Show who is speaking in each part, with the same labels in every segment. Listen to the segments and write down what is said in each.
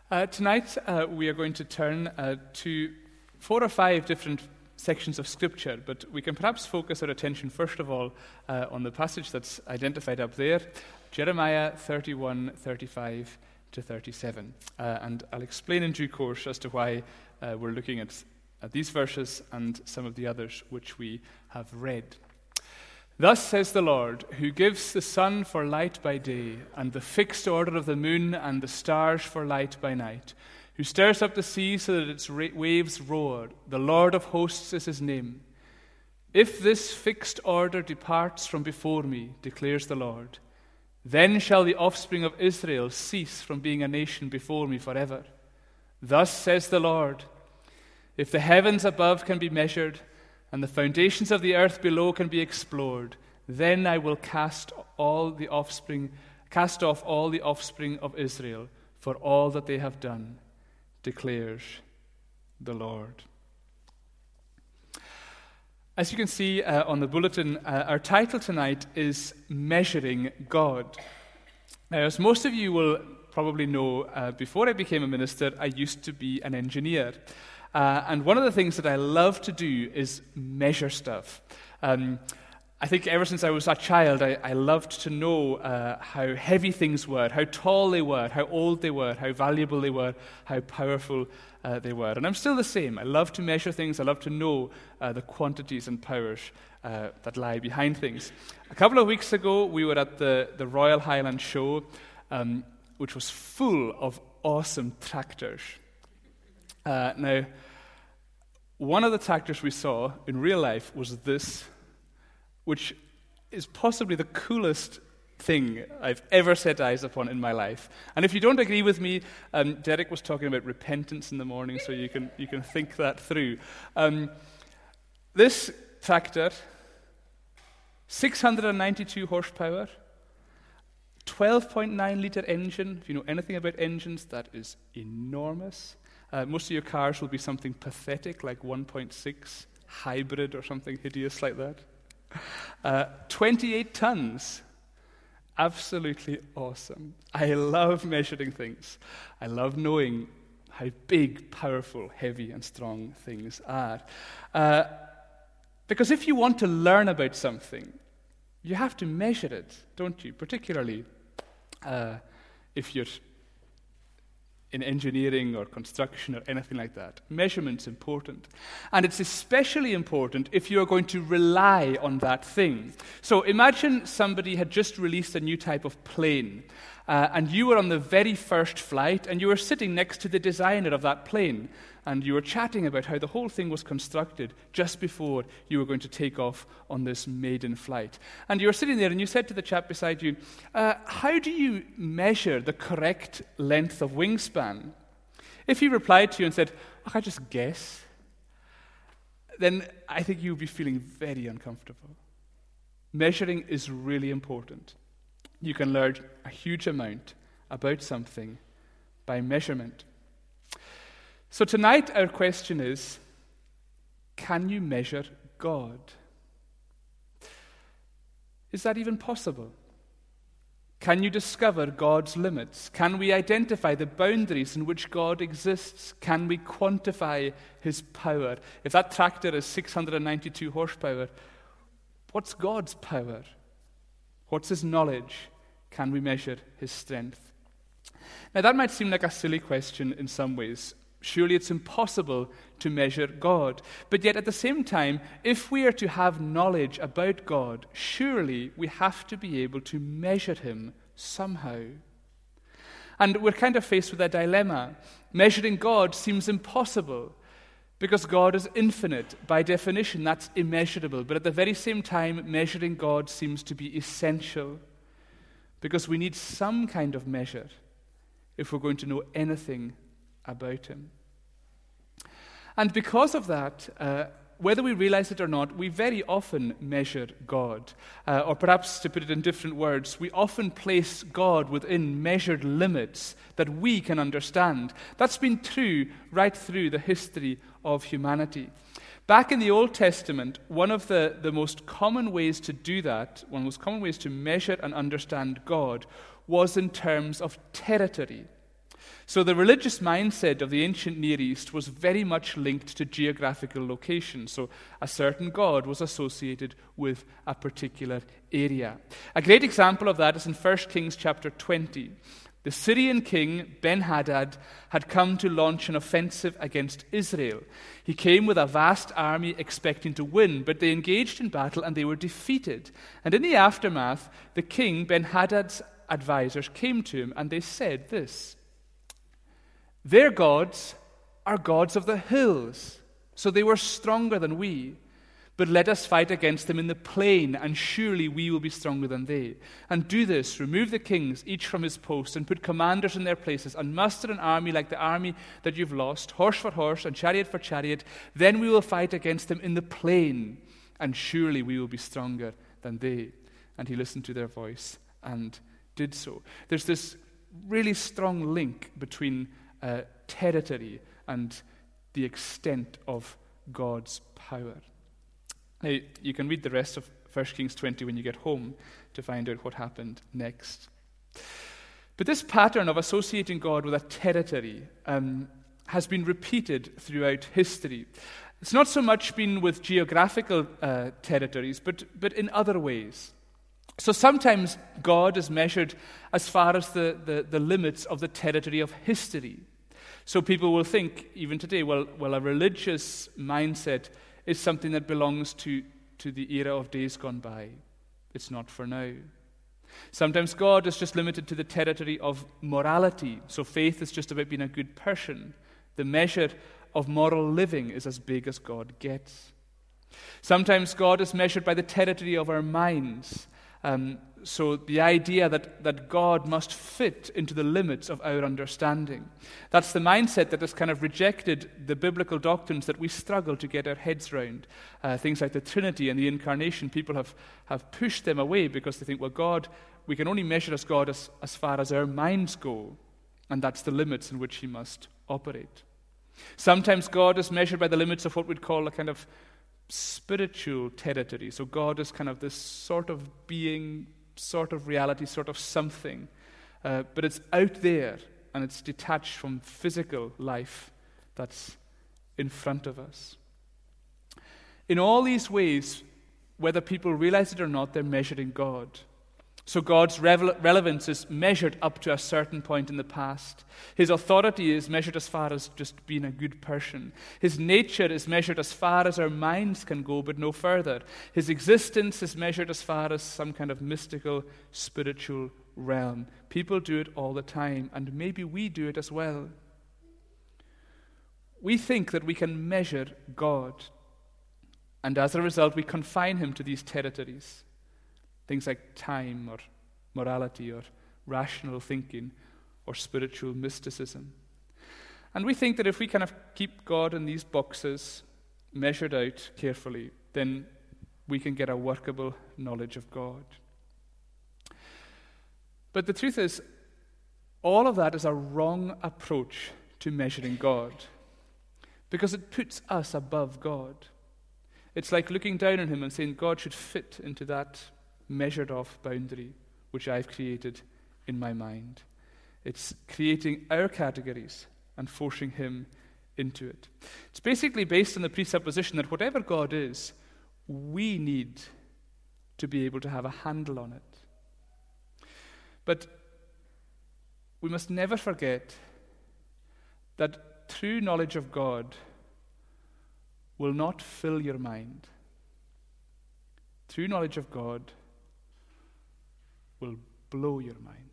Speaker 1: Tonight, we are going to turn to 4 or 5 different sections of Scripture, but we can perhaps focus our attention first of all on the passage that's identified up there, Jeremiah 31, 35 to 37. And I'll explain in due course as to why we're looking at these verses and some of the others which we have read. Thus says the Lord, who gives the sun for light by day, and the fixed order of the moon and the stars for light by night, who stirs up the sea so that its waves roar. The Lord of hosts is his name. If this fixed order departs from before me, declares the Lord, then shall the offspring of Israel cease from being a nation before me forever. Thus says the Lord, if the heavens above can be measured, and the foundations of the earth below can be explored, then I will cast off all the offspring of Israel for all that they have done, declares the Lord. As you can see on the bulletin, our title tonight is Measuring God. Now, as most of you will probably know, before I became a minister, I used to be an engineer. And one of the things that I love to do is measure stuff. I think ever since I was a child, I loved to know how heavy things were, how tall they were, how old they were, how valuable they were, how powerful they were. And I'm still the same. I love to measure things. I love to know the quantities and powers that lie behind things. A couple of weeks ago, we were at the Royal Highland Show, which was full of awesome tractors. Now, one of the tractors we saw in real life was this, which is possibly the coolest thing I've ever set eyes upon in my life. And if you don't agree with me, Derek was talking about repentance in the morning, so you can think that through. This tractor, 692 horsepower, 12.9-litre engine. If you know anything about engines, that is enormous. Most of your cars will be something pathetic like 1.6 hybrid or something hideous like that. 28 tons. Absolutely awesome. I love measuring things. I love knowing how big, powerful, heavy, and strong things are. Because if you want to learn about something, you have to measure it, don't you? Particularly if you're in engineering or construction or anything like that. Measurement's important. And it's especially important if you're going to rely on that thing. So imagine somebody had just released a new type of plane, and you were on the very first flight, and you were sitting next to the designer of that plane, and you were chatting about how the whole thing was constructed just before you were going to take off on this maiden flight. And you were sitting there and you said to the chap beside you, how do you measure the correct length of wingspan? If he replied to you and said, I just guess, then I think you would be feeling very uncomfortable. Measuring is really important. You can learn a huge amount about something by measurement. So tonight our question is, can you measure God? Is that even possible? Can you discover God's limits? Can we identify the boundaries in which God exists? Can we quantify his power? If that tractor is 692 horsepower, what's God's power? What's his knowledge? Can we measure his strength? Now that might seem like a silly question in some ways. Surely it's impossible to measure God. But yet at the same time, if we are to have knowledge about God, surely we have to be able to measure him somehow. And we're kind of faced with a dilemma. Measuring God seems impossible because God is infinite. By definition, that's immeasurable. But at the very same time, measuring God seems to be essential because we need some kind of measure if we're going to know anything about him. And because of that, whether we realize it or not, we very often measure God. Or perhaps, to put it in different words, we often place God within measured limits that we can understand. That's been true right through the history of humanity. Back in the Old Testament, one of the most common ways to do that, one of the most common ways to measure and understand God, was in terms of territory. So the religious mindset of the ancient Near East was very much linked to geographical location. So a certain god was associated with a particular area. A great example of that is in 1 Kings chapter 20. The Syrian king Ben-Hadad had come to launch an offensive against Israel. He came with a vast army expecting to win, but they engaged in battle and they were defeated. And in the aftermath, the king, Ben-Hadad's advisors, came to him and they said this: "Their gods are gods of the hills, so they were stronger than we. But let us fight against them in the plain, and surely we will be stronger than they. And do this, remove the kings, each from his post, and put commanders in their places, and muster an army like the army that you've lost, horse for horse, and chariot for chariot. Then we will fight against them in the plain, and surely we will be stronger than they." And he listened to their voice and did so. There's this really strong link between territory and the extent of God's power. Now, you can read the rest of 1 Kings 20 when you get home to find out what happened next. But this pattern of associating God with a territory has been repeated throughout history. It's not so much been with geographical territories, but in other ways. So sometimes God is measured as far as the limits of the territory of history. So people will think, even today, well, a religious mindset is something that belongs to the era of days gone by. It's not for now. Sometimes God is just limited to the territory of morality. So faith is just about being a good person. The measure of moral living is as big as God gets. Sometimes God is measured by the territory of our minds. So the idea that God must fit into the limits of our understanding. That's the mindset that has kind of rejected the biblical doctrines that we struggle to get our heads around. Things like the Trinity and the Incarnation, people have pushed them away because they think, well, God, we can only measure as God as far as our minds go, and that's the limits in which he must operate. Sometimes God is measured by the limits of what we'd call a kind of spiritual territory. So God is kind of this sort of being, sort of reality, sort of something. But it's out there, and it's detached from physical life that's in front of us. In all these ways, whether people realize it or not, they're measuring God. So God's relevance is measured up to a certain point in the past. His authority is measured as far as just being a good person. His nature is measured as far as our minds can go, but no further. His existence is measured as far as some kind of mystical, spiritual realm. People do it all the time, and maybe we do it as well. We think that we can measure God, and as a result, we confine him to these territories. Things like time or morality or rational thinking or spiritual mysticism. And we think that if we kind of keep God in these boxes, measured out carefully, then we can get a workable knowledge of God. But the truth is, all of that is a wrong approach to measuring God, because it puts us above God. It's like looking down on him and saying God should fit into that measured off boundary which I've created in my mind. It's creating our categories and forcing him into it. It's basically based on the presupposition that whatever God is, we need to be able to have a handle on it. But we must never forget that true knowledge of God will not fill your mind. True knowledge of God will blow your mind.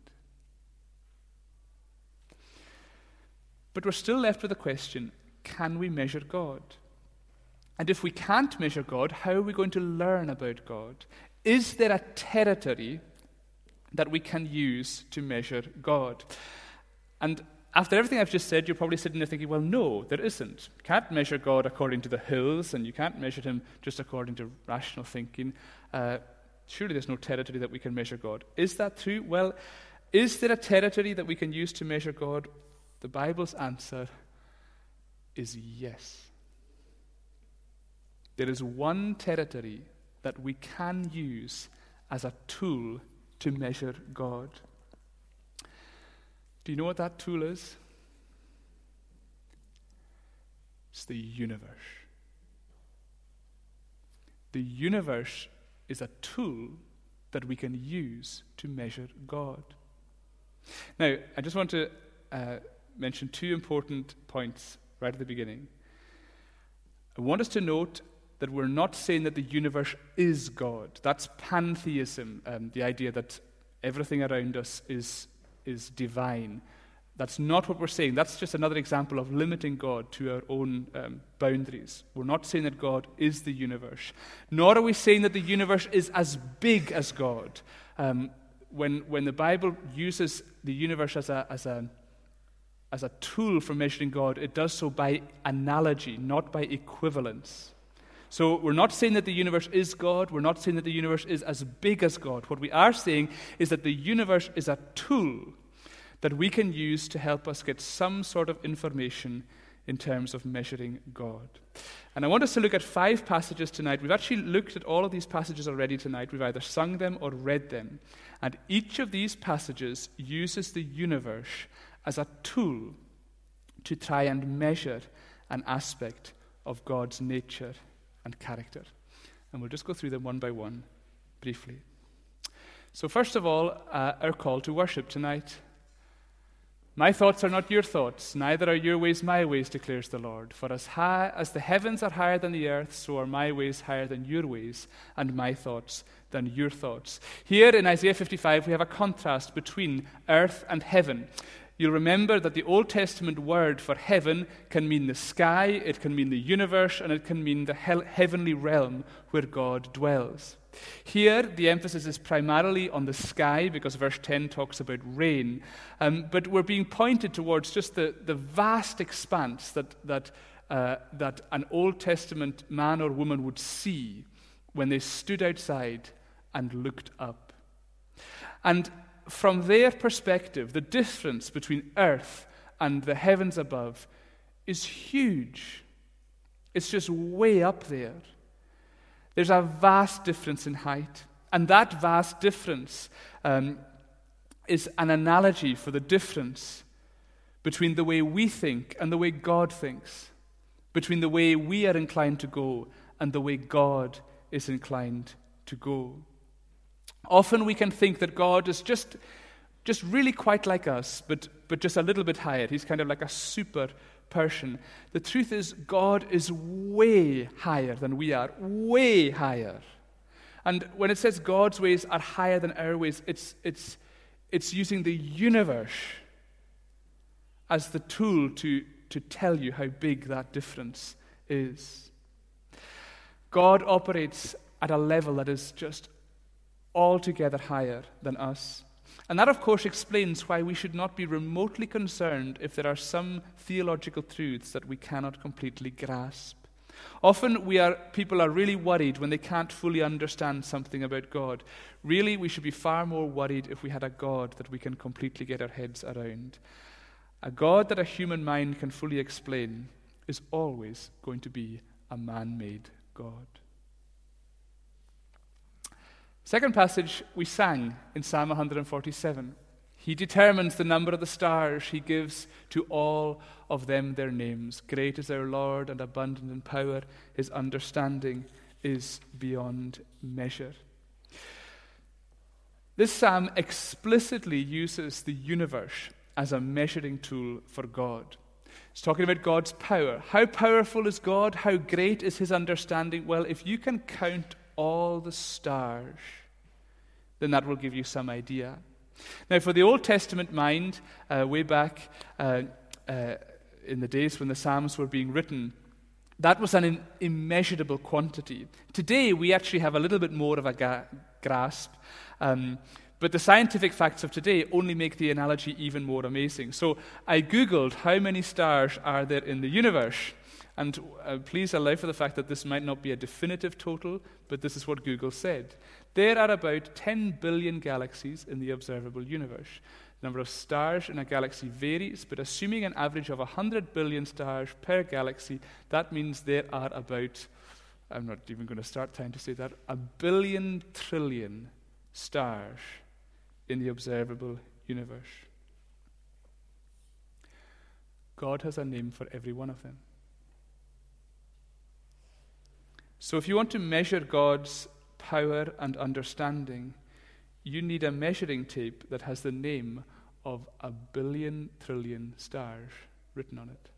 Speaker 1: But we're still left with the question, can we measure God? And if we can't measure God, how are we going to learn about God? Is there a territory that we can use to measure God? And after everything I've just said, you're probably sitting there thinking, well, no, there isn't. You can't measure God according to the hills, and you can't measure him just according to rational thinking. Surely there's no territory that we can measure God. Is that true? Well, is there a territory that we can use to measure God? The Bible's answer is yes. There is one territory that we can use as a tool to measure God. Do you know what that tool is? It's the universe. The universe is a tool that we can use to measure God. Now, I just want to mention two important points right at the beginning. I want us to note that we're not saying that the universe is God. That's pantheism, the idea that everything around us is divine. That's not what we're saying. That's just another example of limiting God to our own boundaries. We're not saying that God is the universe. Nor are we saying that the universe is as big as God. When the Bible uses the universe as a tool for measuring God, it does so by analogy, not by equivalence. So we're not saying that the universe is God. We're not saying that the universe is as big as God. What we are saying is that the universe is a tool that we can use to help us get some sort of information in terms of measuring God. And I want us to look at 5 passages tonight. We've actually looked at all of these passages already tonight. We've either sung them or read them. And each of these passages uses the universe as a tool to try and measure an aspect of God's nature and character. And we'll just go through them one by one, briefly. So first of all, our call to worship tonight. My thoughts are not your thoughts, neither are your ways my ways, declares the Lord. For as high as the heavens are higher than the earth, so are my ways higher than your ways, and my thoughts than your thoughts. Here in Isaiah 55, we have a contrast between earth and heaven. You'll remember that the Old Testament word for heaven can mean the sky, it can mean the universe, and it can mean the heavenly realm where God dwells. Here, the emphasis is primarily on the sky, because verse 10 talks about rain. But we're being pointed towards just the vast expanse that an Old Testament man or woman would see when they stood outside and looked up. And from their perspective, the difference between earth and the heavens above is huge. It's just way up there. There's a vast difference in height, and that vast difference is an analogy for the difference between the way we think and the way God thinks, between the way we are inclined to go and the way God is inclined to go. Often we can think that God is just really quite like us, but just a little bit higher. He's kind of like a super person. The truth is, God is way higher than we are, way higher. And when it says God's ways are higher than our ways, it's using the universe as the tool to tell you how big that difference is. God operates at a level that is just altogether higher than us. And that, of course, explains why we should not be remotely concerned if there are some theological truths that we cannot completely grasp. Often people are really worried when they can't fully understand something about God. Really, we should be far more worried if we had a God that we can completely get our heads around. A God that a human mind can fully explain is always going to be a man-made God. Second passage we sang in Psalm 147. He determines the number of the stars. He gives to all of them their names. Great is our Lord and abundant in power. His understanding is beyond measure. This psalm explicitly uses the universe as a measuring tool for God. It's talking about God's power. How powerful is God? How great is his understanding? Well, if you can count all the stars, then that will give you some idea. Now, for the Old Testament mind, way back in the days when the Psalms were being written, that was an immeasurable quantity. Today, we actually have a little bit more of a grasp, but the scientific facts of today only make the analogy even more amazing. So I Googled how many stars are there in the universe. And please allow for the fact that this might not be a definitive total, but this is what Google said. There are about 10 billion galaxies in the observable universe. The number of stars in a galaxy varies, but assuming an average of 100 billion stars per galaxy, that means there are about, I'm not even going to start trying to say that, 1 billion trillion stars in the observable universe. God has a name for every one of them. So if you want to measure God's power and understanding, you need a measuring tape that has the name of 1 billion trillion stars written on it.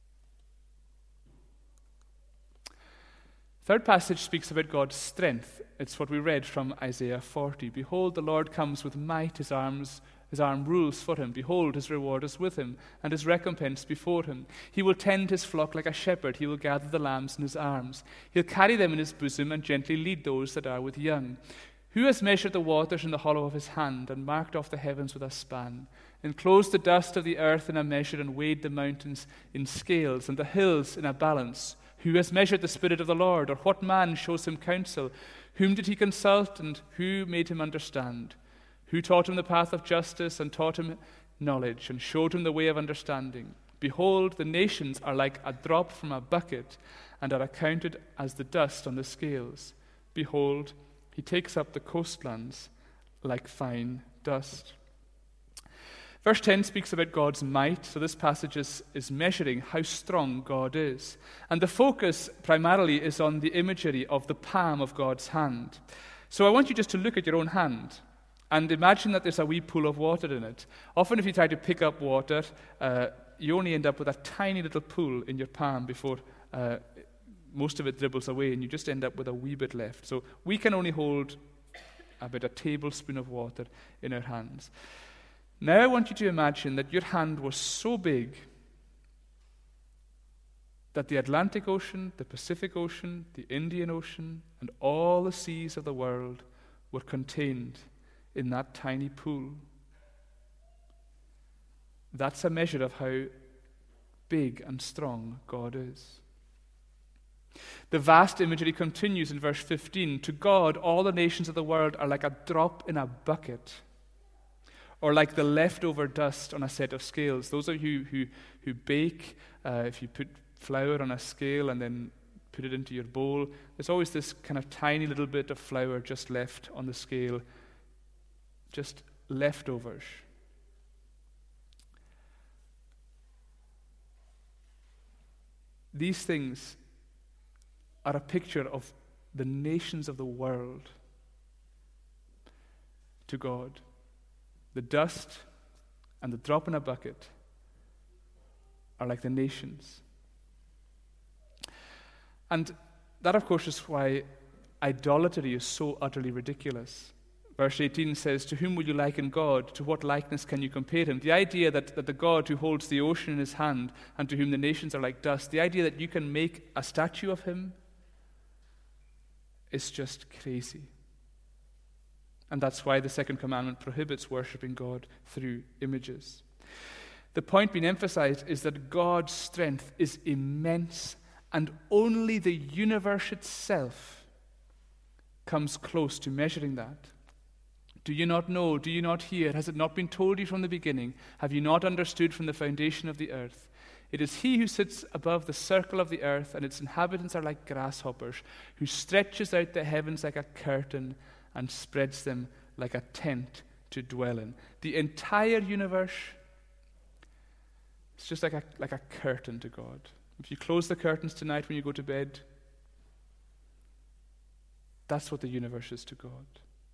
Speaker 1: Third passage speaks about God's strength. It's what we read from Isaiah 40. Behold, the Lord comes with might, his arm rules for him. Behold, his reward is with him, and his recompense before him. He will tend his flock like a shepherd. He will gather the lambs in his arms. He'll carry them in his bosom and gently lead those that are with young. Who has measured the waters in the hollow of his hand, and marked off the heavens with a span, enclosed the dust of the earth in a measure, and weighed the mountains in scales, and the hills in a balance? Who has measured the Spirit of the Lord, or what man shows him counsel? Whom did he consult, and who made him understand? Who taught him the path of justice, and taught him knowledge, and showed him the way of understanding? Behold, the nations are like a drop from a bucket, and are accounted as the dust on the scales. Behold, he takes up the coastlands like fine dust. Verse 10 speaks about God's might, so this passage is measuring how strong God is. And the focus primarily is on the imagery of the palm of God's hand. So I want you just to look at your own hand and imagine that there's a wee pool of water in it. Often if you try to pick up water, you only end up with a tiny little pool in your palm before most of it dribbles away, and you just end up with a wee bit left. So we can only hold about a tablespoon of water in our hands. Now I want you to imagine that your hand was so big that the Atlantic Ocean, the Pacific Ocean, the Indian Ocean, and all the seas of the world were contained in that tiny pool. That's a measure of how big and strong God is. The vast imagery continues in verse 15. To God, all the nations of the world are like a drop in a bucket, or like the leftover dust on a set of scales. Those of you who bake, if you put flour on a scale and then put it into your bowl, there's always this kind of tiny little bit of flour just left on the scale, just leftovers. These things are a picture of the nations of the world to God. The dust and the drop in a bucket are like the nations. And that, of course, is why idolatry is so utterly ridiculous. Verse 18 says, to whom will you liken God? To what likeness can you compare him? The idea that the God who holds the ocean in his hand and to whom the nations are like dust, the idea that you can make a statue of him is just crazy. And that's why the second commandment prohibits worshiping God through images. The point being emphasized is that God's strength is immense, and only the universe itself comes close to measuring that. Do you not know? Do you not hear? Has it not been told you from the beginning? Have you not understood from the foundation of the earth? It is he who sits above the circle of the earth, and its inhabitants are like grasshoppers, who stretches out the heavens like a curtain and spreads them like a tent to dwell in. The entire universe is just like a curtain to God. If you close the curtains tonight when you go to bed, that's what the universe is to God.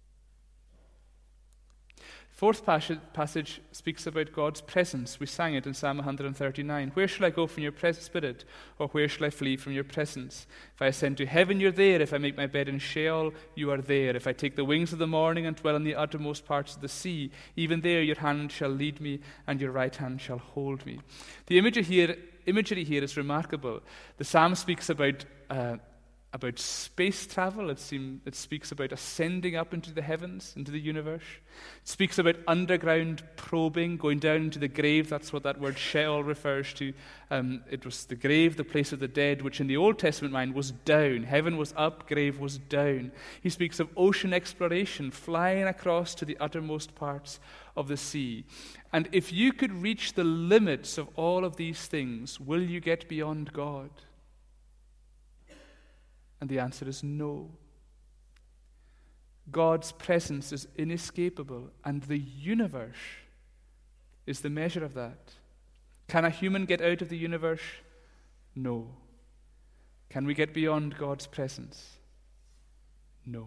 Speaker 1: Fourth passage speaks about God's presence. We sang it in Psalm 139. Where shall I go from your spirit, or where shall I flee from your presence? If I ascend to heaven, you're there. If I make my bed in Sheol, you are there. If I take the wings of the morning and dwell in the uttermost parts of the sea, even there your hand shall lead me, and your right hand shall hold me. The imagery here is remarkable. The psalm speaks about space travel. It speaks about ascending up into the heavens, into the universe. It speaks about underground probing, going down into the grave. That's what that word Sheol refers to. It was the grave, the place of the dead, which in the Old Testament mind was down. Heaven was up, grave was down. He speaks of ocean exploration, flying across to the uttermost parts of the sea. And if you could reach the limits of all of these things, will you get beyond God? And the answer is no. God's presence is inescapable, and the universe is the measure of that. Can a human get out of the universe? No. Can we get beyond God's presence? No.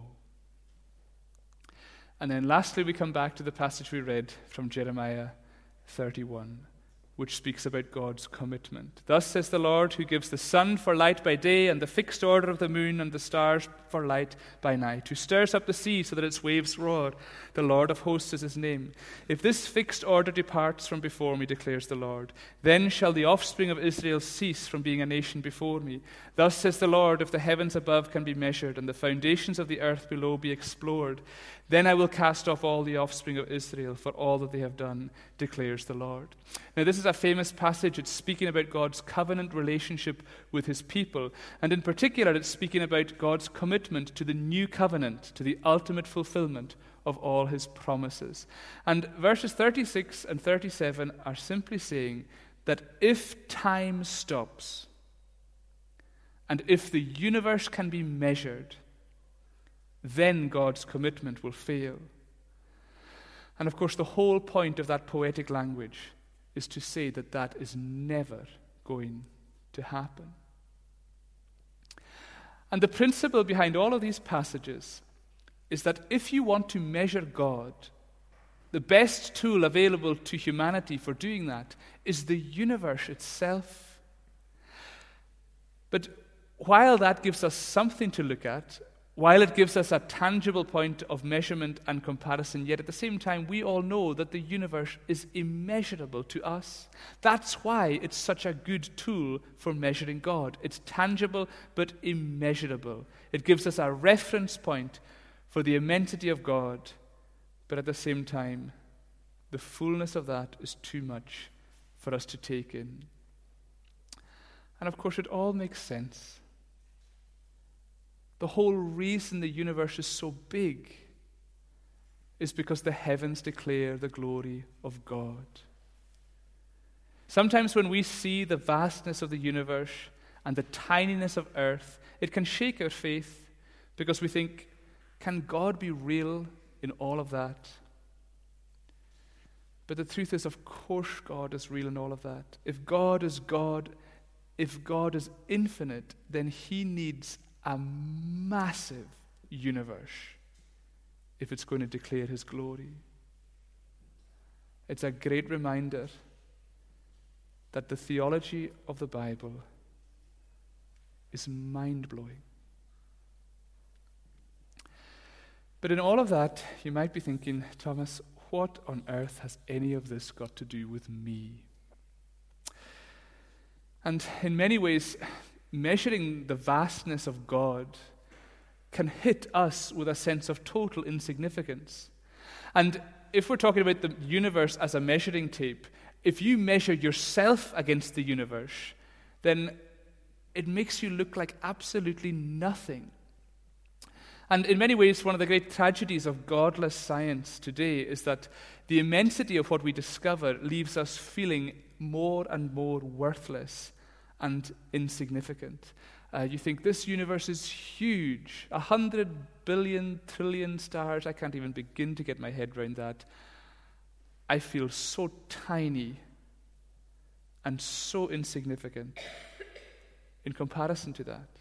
Speaker 1: And then lastly, we come back to the passage we read from Jeremiah 31, which speaks about God's commitment. Thus says the Lord, who gives the sun for light by day and the fixed order of the moon and the stars for light by night, who stirs up the sea so that its waves roar. The Lord of hosts is his name. If this fixed order departs from before me, declares the Lord, then shall the offspring of Israel cease from being a nation before me. Thus says the Lord, if the heavens above can be measured and the foundations of the earth below be explored, then I will cast off all the offspring of Israel for all that they have done, declares the Lord. Now, this is a famous passage. It's speaking about God's covenant relationship with his people. And in particular, it's speaking about God's commitment to the new covenant, to the ultimate fulfillment of all his promises. And verses 36 and 37 are simply saying that if time stops, and if the universe can be measured, then God's commitment will fail. And of course, the whole point of that poetic language is to say that that is never going to happen. And the principle behind all of these passages is that if you want to measure God, the best tool available to humanity for doing that is the universe itself. But while that gives us something to look at, while it gives us a tangible point of measurement and comparison, yet at the same time we all know that the universe is immeasurable to us. That's why it's such a good tool for measuring God. It's tangible but immeasurable. It gives us a reference point for the immensity of God, but at the same time, the fullness of that is too much for us to take in. And of course, it all makes sense. The whole reason the universe is so big is because the heavens declare the glory of God. Sometimes when we see the vastness of the universe and the tininess of earth, it can shake our faith because we think, can God be real in all of that? But the truth is, of course God is real in all of that. If God is God, if God is infinite, then he needs a massive universe if it's going to declare his glory. It's a great reminder that the theology of the Bible is mind-blowing. But in all of that, you might be thinking, Thomas, what on earth has any of this got to do with me? And in many ways, measuring the vastness of God can hit us with a sense of total insignificance. And if we're talking about the universe as a measuring tape, if you measure yourself against the universe, then it makes you look like absolutely nothing. And in many ways, one of the great tragedies of godless science today is that the immensity of what we discover leaves us feeling more and more worthless and insignificant. You think this universe is huge, 100 billion trillion stars. I can't even begin to get my head around that. I feel so tiny and so insignificant in comparison to that.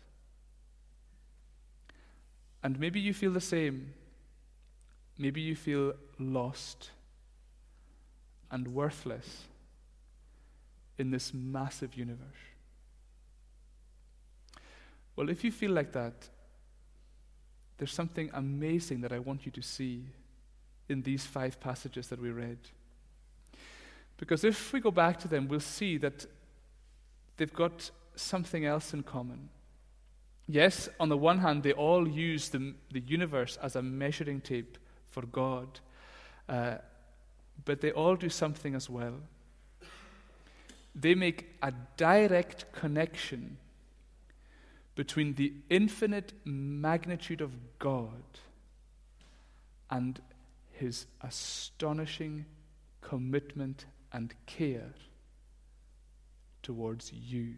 Speaker 1: And maybe you feel the same. Maybe you feel lost and worthless in this massive universe. Well, if you feel like that, there's something amazing that I want you to see in these 5 passages that we read. Because if we go back to them, we'll see that they've got something else in common. Yes, on the one hand, they all use the universe as a measuring tape for God, but they all do something as well. They make a direct connection between the infinite magnitude of God and his astonishing commitment and care towards you.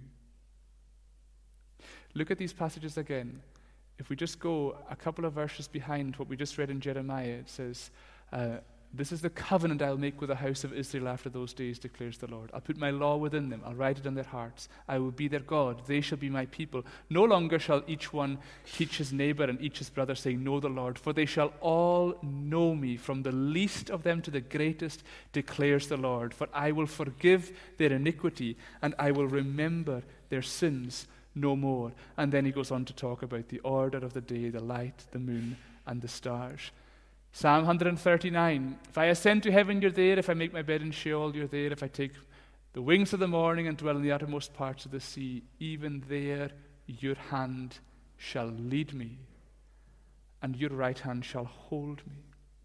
Speaker 1: Look at these passages again. If we just go a couple of verses behind what we just read in Jeremiah, it says, This is the covenant I'll make with the house of Israel after those days, declares the Lord. I'll put my law within them. I'll write it on their hearts. I will be their God. They shall be my people. No longer shall each one teach his neighbor and each his brother, saying, Know the Lord. For they shall all know me, from the least of them to the greatest, declares the Lord. For I will forgive their iniquity, and I will remember their sins no more. And then he goes on to talk about the order of the day, the light, the moon, and the stars. Psalm 139, if I ascend to heaven, you're there. If I make my bed in Sheol, you're there. If I take the wings of the morning and dwell in the uttermost parts of the sea, even there your hand shall lead me, and your right hand shall hold me.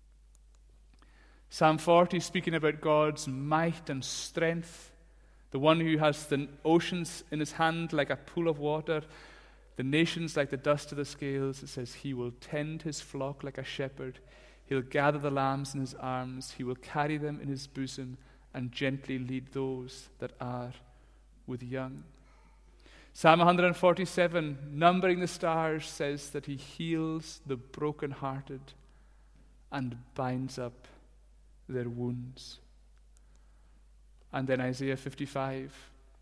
Speaker 1: Psalm 40, speaking about God's might and strength, the one who has the oceans in his hand like a pool of water, the nations like the dust of the scales. It says, he will tend his flock like a shepherd. He'll gather the lambs in his arms. He will carry them in his bosom and gently lead those that are with young. Psalm 147, numbering the stars, says that he heals the brokenhearted and binds up their wounds. And then Isaiah 55.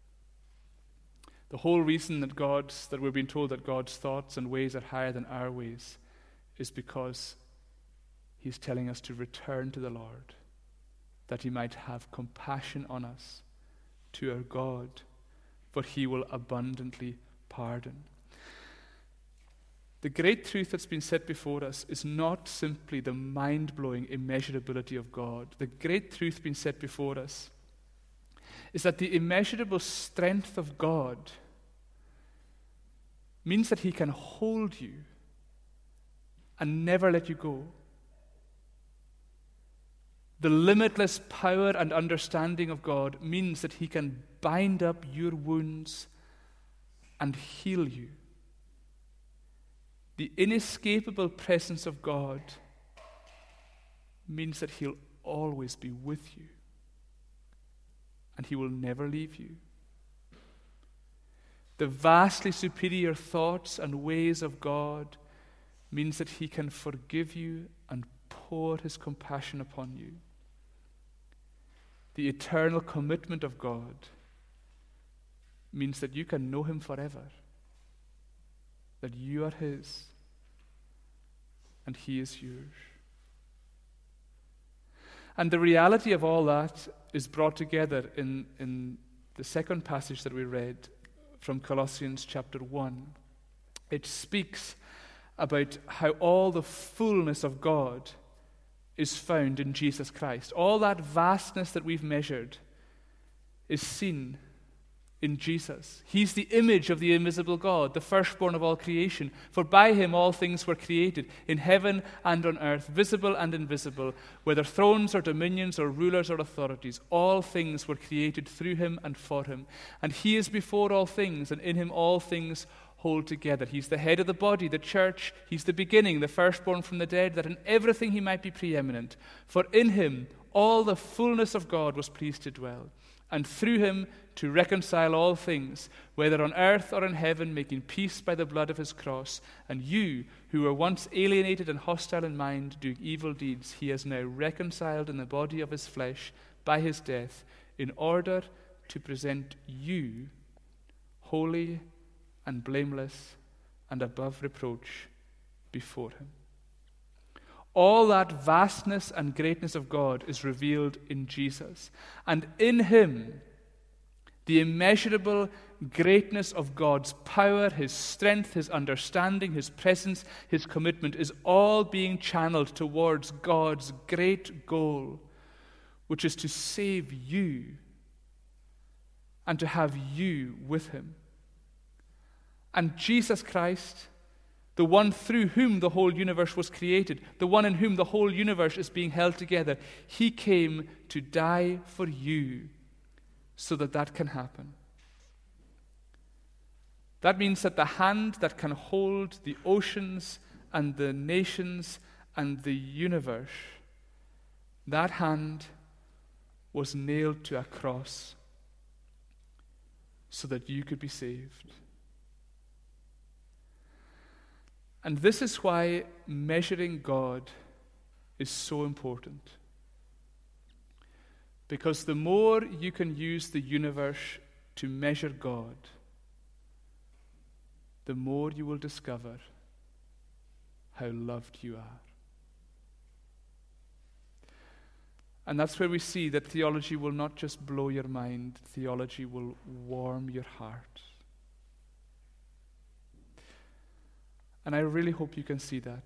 Speaker 1: The whole reason that we're being told that God's thoughts and ways are higher than our ways is because he's telling us to return to the Lord, that he might have compassion on us, to our God, for he will abundantly pardon. The great truth that's been set before us is not simply the mind-blowing immeasurability of God. The great truth being set before us is that the immeasurable strength of God means that he can hold you and never let you go. The limitless power and understanding of God means that he can bind up your wounds and heal you. The inescapable presence of God means that he'll always be with you, and he will never leave you. The vastly superior thoughts and ways of God means that he can forgive you and pour his compassion upon you. The eternal commitment of God means that you can know him forever, that you are his and he is yours. And the reality of all that is brought together in the second passage that we read from Colossians chapter 1. It speaks about how all the fullness of God is found in Jesus Christ. All that vastness that we've measured is seen in Jesus. He's the image of the invisible God, the firstborn of all creation. For by him all things were created, in heaven and on earth, visible and invisible, whether thrones or dominions or rulers or authorities. All things were created through him and for him. And he is before all things, and in him all things hold together. He's the head of the body, the church. He's the beginning, the firstborn from the dead, that in everything he might be preeminent. For in him all the fullness of God was pleased to dwell, and through him to reconcile all things, whether on earth or in heaven, making peace by the blood of his cross. And you, who were once alienated and hostile in mind, doing evil deeds, he has now reconciled in the body of his flesh by his death, in order to present you holy and blameless and above reproach before him. All that vastness and greatness of God is revealed in Jesus. And in him, the immeasurable greatness of God's power, his strength, his understanding, his presence, his commitment is all being channeled towards God's great goal, which is to save you and to have you with him. And Jesus Christ, the one through whom the whole universe was created, the one in whom the whole universe is being held together, he came to die for you so that that can happen. That means that the hand that can hold the oceans and the nations and the universe, that hand was nailed to a cross so that you could be saved. And this is why measuring God is so important. Because the more you can use the universe to measure God, the more you will discover how loved you are. And that's where we see that theology will not just blow your mind, theology will warm your heart. And I really hope you can see that.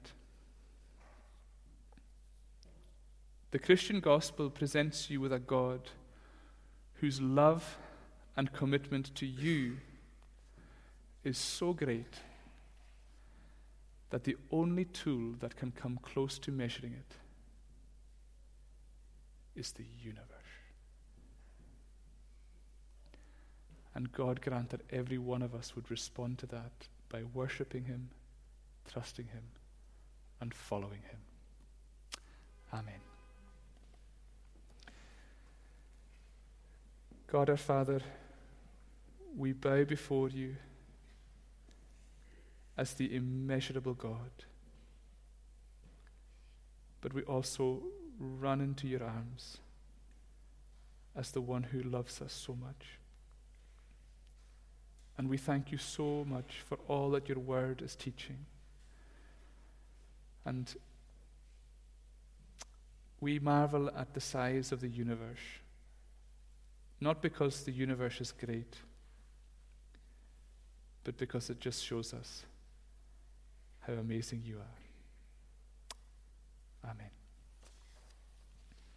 Speaker 1: The Christian gospel presents you with a God whose love and commitment to you is so great that the only tool that can come close to measuring it is the universe. And God grant that every one of us would respond to that by worshiping him, trusting him, and following him. Amen. God our Father, we bow before you as the immeasurable God, but we also run into your arms as the one who loves us so much. And we thank you so much for all that your word is teaching. And we marvel at the size of the universe, not because the universe is great, but because it just shows us how amazing you are. Amen.